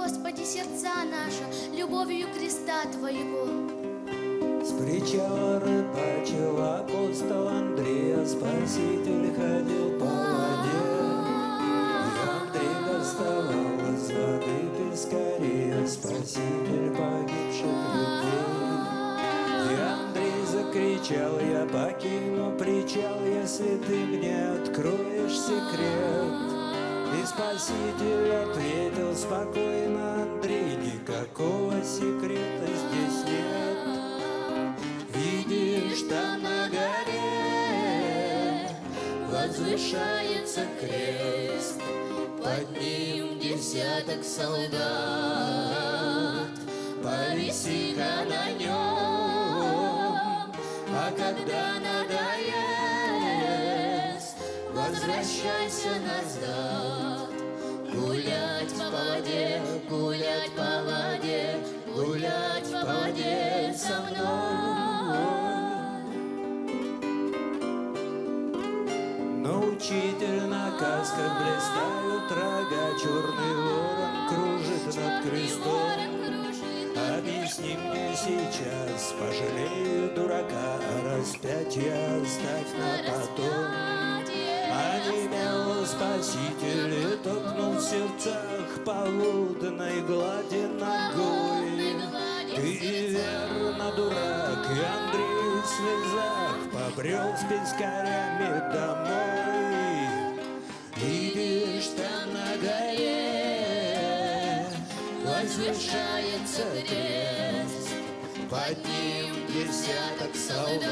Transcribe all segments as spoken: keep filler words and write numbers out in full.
Господи, сердца наши любовью креста Твоего. С причала рыбачил апостол Андрей, а Спаситель ходил по воде. И Андрей доставал из воды пескарей, Спаситель погибших людей. И Андрей закричал: я покину причал, если ты мне откроешь секрет. И Спаситель ответил спокойно: Андрей, никакого секрета здесь нет. Видишь, там на горе возвышается крест, под ним десяток солдат. Повиси-ка на нем, а когда надоест, возвращайся назад. Гулять по воде, гулять по воде, гулять по воде со мной. Но учитель на касках блистают рога, черный ворон кружит над крестом. Объясни мне сейчас, пожалею дурака, распятие оставь на потом. Онемел Спаситель и топнул в сердцах полуденной глади ногой. Ты верно дурак, и Андрей в слезах побрел с пескарями домой. Видишь, там на горе возвышается крест, под ним десяток солдат.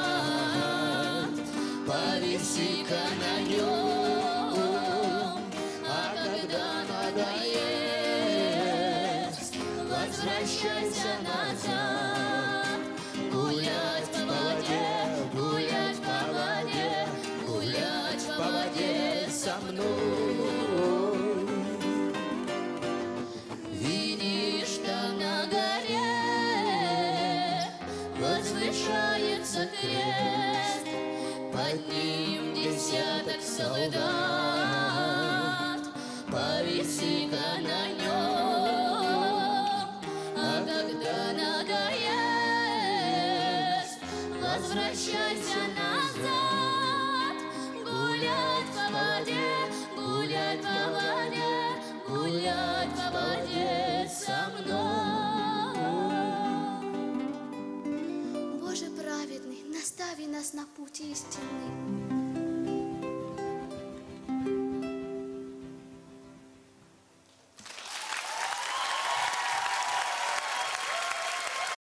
Повиси-ка на нем, а когда надоест, возвращайся назад. Гулять по воде, гулять по воде, гулять по воде со мной. Видишь, там на горе возвышается крест, под ним десяток солдат. Повиси-ка на нем, а когда надоест, возвращайся назад. Гулять по воде, гулять по воде, гулять по воде со мной. Боже праведный, настави нас на путь истинный.